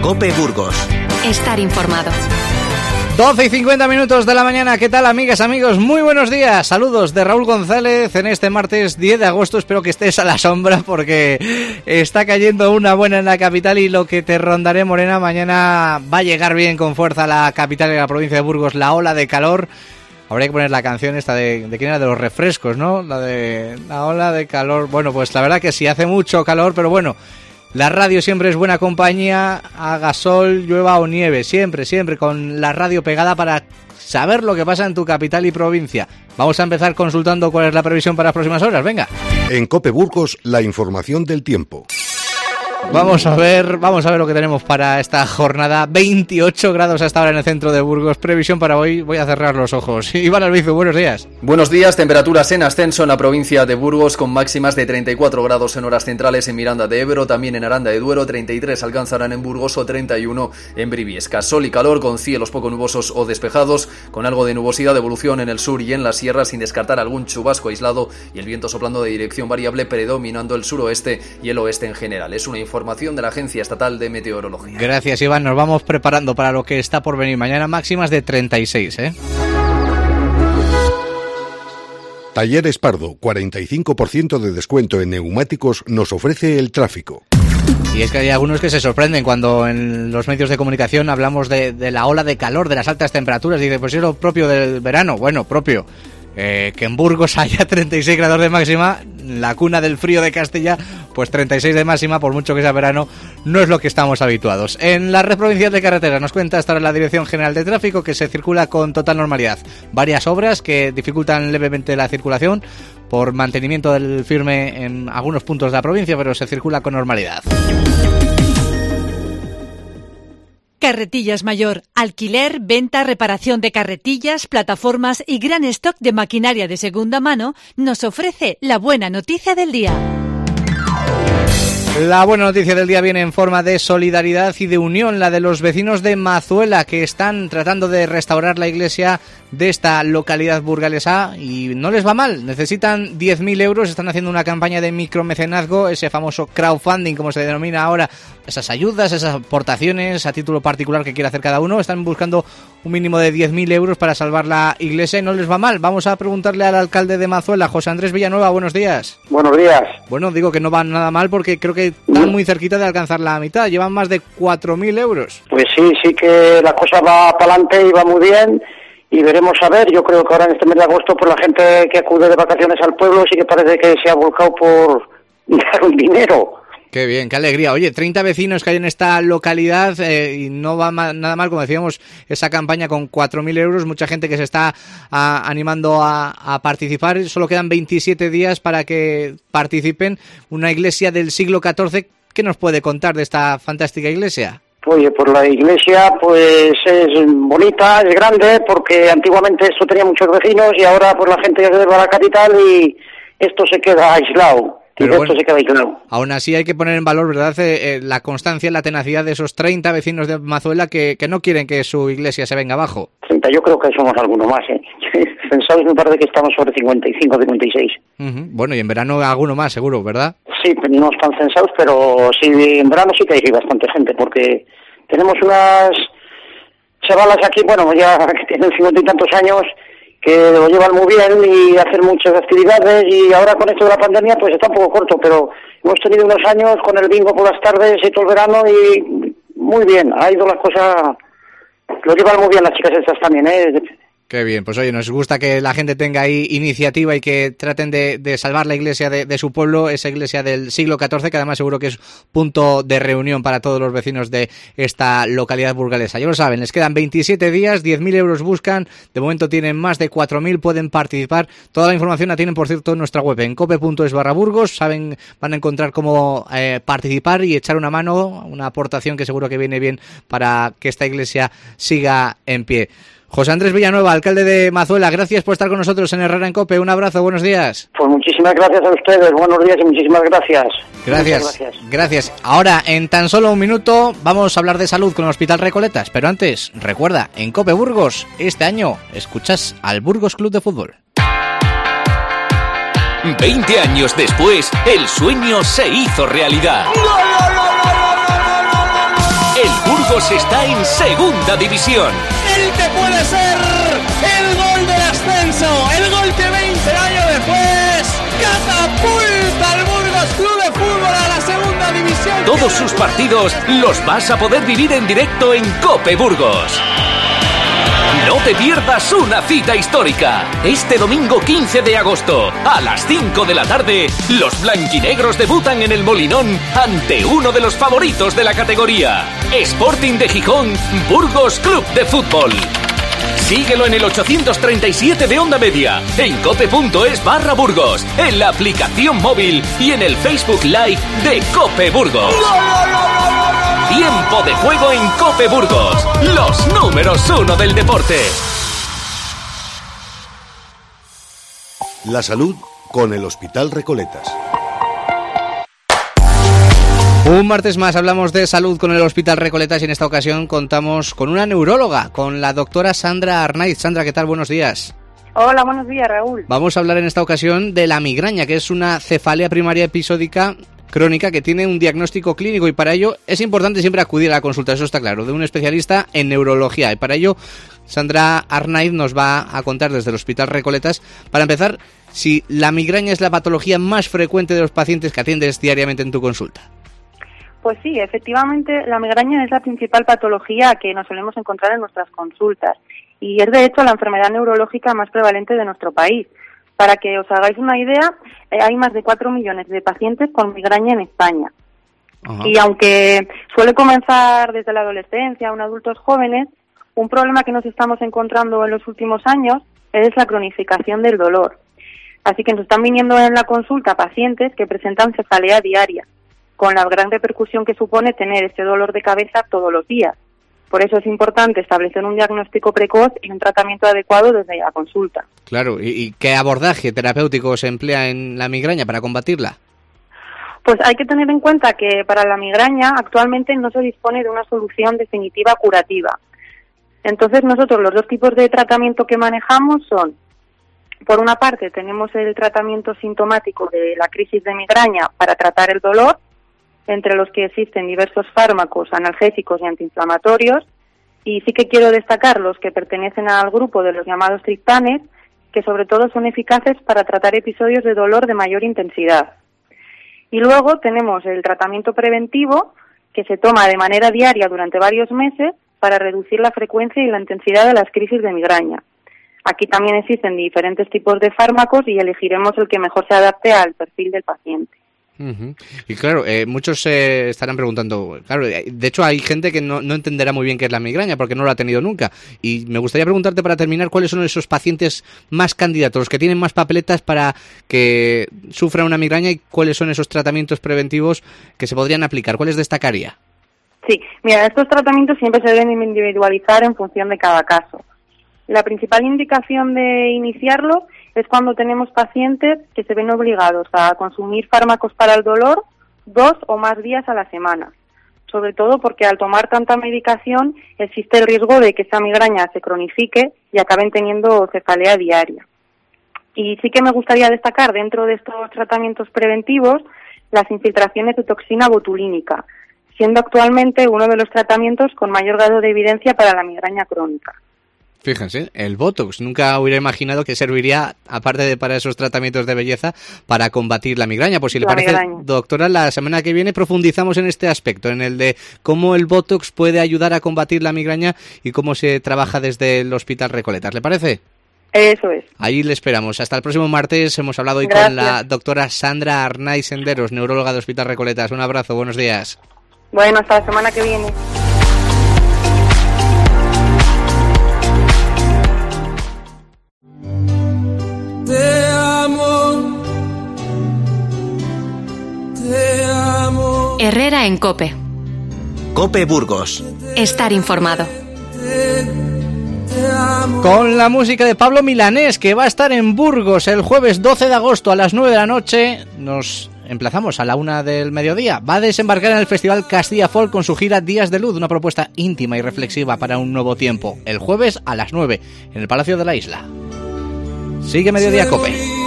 COPE Burgos. Estar informado. 12:50 de la mañana. ¿Qué tal, amigas, amigos? Muy buenos días. Saludos de Raúl González en este martes 10 de agosto. Espero que estés a la sombra porque está cayendo una buena en la capital y lo que te rondaré, Morena, mañana va a llegar bien con fuerza a la capital de la provincia de Burgos, la ola de calor. Habría que poner la canción esta de quién era, de los refrescos, ¿no? La de la ola de calor. Bueno, pues la verdad que sí, hace mucho calor, pero bueno, la radio siempre es buena compañía, haga sol, llueva o nieve, siempre con la radio pegada para saber lo que pasa en tu capital y provincia. Vamos a empezar consultando cuál es la previsión para las próximas horas, venga. En COPE Burgos, la información del tiempo. Vamos a ver lo que tenemos para esta jornada. 28 grados hasta ahora en el centro de Burgos. Previsión para hoy, voy a cerrar los ojos. Iván Albizu, buenos días. Buenos días, temperaturas en ascenso en la provincia de Burgos con máximas de 34 grados en horas centrales en Miranda de Ebro, también en Aranda de Duero, 33 alcanzarán en Burgos o 31 en Briviesca. Sol y calor con cielos poco nubosos o despejados, con algo de nubosidad de evolución en el sur y en la sierra, sin descartar algún chubasco aislado, y el viento soplando de dirección variable predominando el suroeste y el oeste en general. Es una información de la Agencia Estatal de Meteorología. Gracias, Iván. Nos vamos preparando para lo que está por venir mañana. Máximas de 36, Talleres Pardo, 45% de descuento en neumáticos nos ofrece el tráfico. Y es que hay algunos que se sorprenden cuando en los medios de comunicación hablamos de la ola de calor, de las altas temperaturas, y dicen, pues es lo propio del verano. Bueno, propio. Que en Burgos haya 36 grados de máxima, la cuna del frío de Castilla, pues 36 de máxima, por mucho que sea verano, no es lo que estamos habituados. En la red provincial de carreteras nos cuenta hasta ahora la Dirección General de Tráfico que se circula con total normalidad. Varias obras que dificultan levemente la circulación por mantenimiento del firme en algunos puntos de la provincia, pero se circula con normalidad. Carretillas Mayor, alquiler, venta, reparación de carretillas, plataformas y gran stock de maquinaria de segunda mano, nos ofrece la buena noticia del día. La buena noticia del día viene en forma de solidaridad y de unión, la de los vecinos de Mazuela, que están tratando de restaurar la iglesia de esta localidad burgalesa y no les va mal. Necesitan 10.000 euros, están haciendo una campaña de micromecenazgo, ese famoso crowdfunding, como se denomina ahora, esas ayudas, esas aportaciones a título particular que quiere hacer cada uno. Están buscando un mínimo de 10.000 euros para salvar la iglesia y no les va mal. Vamos a preguntarle al alcalde de Mazuela, José Andrés Villanueva. Buenos días. Buenos días. Bueno, digo que no va nada mal porque creo que están muy cerquita de alcanzar la mitad. Llevan más de 4.000 euros. Pues sí que la cosa va para adelante y va muy bien. Y veremos a ver, yo creo que ahora en este mes de agosto, por la gente que acude de vacaciones al pueblo, sí que parece que se ha volcado por dar un dinero. Qué bien, qué alegría. Oye, 30 vecinos que hay en esta localidad y no va nada mal, como decíamos, esa campaña con 4.000 euros. Mucha gente que se está animando a participar. Solo quedan 27 días para que participen. Una iglesia del siglo XIV. ¿Qué nos puede contar de esta fantástica iglesia? Oye, pues la iglesia pues es bonita, es grande, porque antiguamente esto tenía muchos vecinos y ahora pues la gente ya se va a la capital y esto se queda aislado. Pero bueno, se queda aislado. Aún así hay que poner en valor, ¿verdad?, la constancia, la tenacidad de esos 30 vecinos de Mazuela que no quieren que su iglesia se venga abajo. 30, yo creo que somos alguno más, Censados me parece que estamos sobre 55, 56. Bueno, y en verano alguno más, seguro, ¿verdad? Sí, no están censados, pero sí, en verano sí que hay bastante gente, porque tenemos unas chavalas aquí, bueno, ya que tienen 50 y tantos años, que lo llevan muy bien y hacen muchas actividades, y ahora con esto de la pandemia pues está un poco corto, pero hemos tenido unos años con el bingo por las tardes y todo el verano y muy bien, ha ido las cosas, lo llevan muy bien las chicas estas también, Qué bien, pues oye, nos gusta que la gente tenga ahí iniciativa y que traten de salvar la iglesia de su pueblo, esa iglesia del siglo XIV, que además seguro que es punto de reunión para todos los vecinos de esta localidad burgalesa. Ya lo saben, les quedan 27 días, 10.000 euros buscan, de momento tienen más de 4.000, pueden participar. Toda la información la tienen, por cierto, en nuestra web, en cope.es/Burgos, saben, van a encontrar cómo participar y echar una mano, una aportación que seguro que viene bien para que esta iglesia siga en pie. José Andrés Villanueva, alcalde de Mazuela, gracias por estar con nosotros en Herrera en COPE. Un abrazo, buenos días. Pues muchísimas gracias a ustedes, buenos días y muchísimas gracias. Gracias. Ahora, en tan solo un minuto, vamos a hablar de salud con el Hospital Recoletas. Pero antes, recuerda, en COPE Burgos, este año, escuchas al Burgos Club de Fútbol. 20 años después, el sueño se hizo realidad. El Burgos está en segunda división. El que puede ser el gol del ascenso, el gol que 20 años después catapulta al Burgos Club de Fútbol a la segunda división. Todos sus partidos los vas a poder vivir en directo en COPE Burgos. No te pierdas una cita histórica. Este domingo 15 de agosto, a las 5 de la tarde, los blanquinegros debutan en el Molinón ante uno de los favoritos de la categoría, Sporting de Gijón, Burgos Club de Fútbol. Síguelo en el 837 de Onda Media, en cope.es/Burgos, en la aplicación móvil y en el Facebook Live de COPE Burgos. Tiempo de juego en COPE Burgos, los números 1 del deporte. La salud con el Hospital Recoletas. Un martes más hablamos de salud con el Hospital Recoletas y en esta ocasión contamos con una neuróloga, con la doctora Sandra Arnaiz. Sandra, ¿qué tal? Buenos días. Hola, buenos días, Raúl. Vamos a hablar en esta ocasión de la migraña, que es una cefalea primaria episódica crónica que tiene un diagnóstico clínico y para ello es importante siempre acudir a la consulta, eso está claro, de un especialista en neurología. Y para ello Sandra Arnaiz nos va a contar desde el Hospital Recoletas, para empezar, si la migraña es la patología más frecuente de los pacientes que atiendes diariamente en tu consulta. Pues sí, efectivamente la migraña es la principal patología que nos solemos encontrar en nuestras consultas y es de hecho la enfermedad neurológica más prevalente de nuestro país. Para que os hagáis una idea, hay más de 4 millones de pacientes con migraña en España. Ajá. Y aunque suele comenzar desde la adolescencia o en adultos jóvenes, un problema que nos estamos encontrando en los últimos años es la cronificación del dolor. Así que nos están viniendo en la consulta pacientes que presentan cefalea diaria, con la gran repercusión que supone tener este dolor de cabeza todos los días. Por eso es importante establecer un diagnóstico precoz y un tratamiento adecuado desde la consulta. Claro, ¿y qué abordaje terapéutico se emplea en la migraña para combatirla? Pues hay que tener en cuenta que para la migraña actualmente no se dispone de una solución definitiva curativa. Entonces nosotros los dos tipos de tratamiento que manejamos son, por una parte tenemos el tratamiento sintomático de la crisis de migraña para tratar el dolor, entre los que existen diversos fármacos analgésicos y antiinflamatorios, y sí que quiero destacar los que pertenecen al grupo de los llamados triptanes, que sobre todo son eficaces para tratar episodios de dolor de mayor intensidad. Y luego tenemos el tratamiento preventivo, que se toma de manera diaria durante varios meses para reducir la frecuencia y la intensidad de las crisis de migraña. Aquí también existen diferentes tipos de fármacos y elegiremos el que mejor se adapte al perfil del paciente. Uh-huh. Y claro, muchos se estarán preguntando, claro, de hecho hay gente que no entenderá muy bien qué es la migraña porque no lo ha tenido nunca, y me gustaría preguntarte para terminar cuáles son esos pacientes más candidatos, los que tienen más papeletas para que sufran una migraña, y cuáles son esos tratamientos preventivos que se podrían aplicar. ¿Cuáles destacaría? Sí, mira, estos tratamientos siempre se deben individualizar en función de cada caso. La principal indicación de iniciarlo es cuando tenemos pacientes que se ven obligados a consumir fármacos para el dolor 2 o más días a la semana, sobre todo porque al tomar tanta medicación existe el riesgo de que esa migraña se cronifique y acaben teniendo cefalea diaria. Y sí que me gustaría destacar dentro de estos tratamientos preventivos las infiltraciones de toxina botulínica, siendo actualmente uno de los tratamientos con mayor grado de evidencia para la migraña crónica. Fíjense, el Botox, nunca hubiera imaginado que serviría, aparte de para esos tratamientos de belleza, para combatir la migraña. Pues si le parece, doctora, la semana que viene profundizamos en este aspecto, en el de cómo el Botox puede ayudar a combatir la migraña y cómo se trabaja desde el Hospital Recoletas. ¿Le parece? Eso es. Ahí le esperamos. Hasta el próximo martes. Hemos hablado hoy con la doctora Sandra Arnaiz Senderos, neuróloga de Hospital Recoletas. Un abrazo, buenos días. Bueno, hasta la semana que viene. Te amo, te amo. Herrera en COPE. COPE Burgos. Estar informado. Te amo. Con la música de Pablo Milanés, que va a estar en Burgos el jueves 12 de agosto a las 9 de la noche. Nos emplazamos a la 1 del mediodía. Va a desembarcar en el Festival Castilla Folk con su gira Días de Luz, una propuesta íntima y reflexiva para un nuevo tiempo. El jueves a las 9 en el Palacio de la Isla. Sigue Mediodía COPE.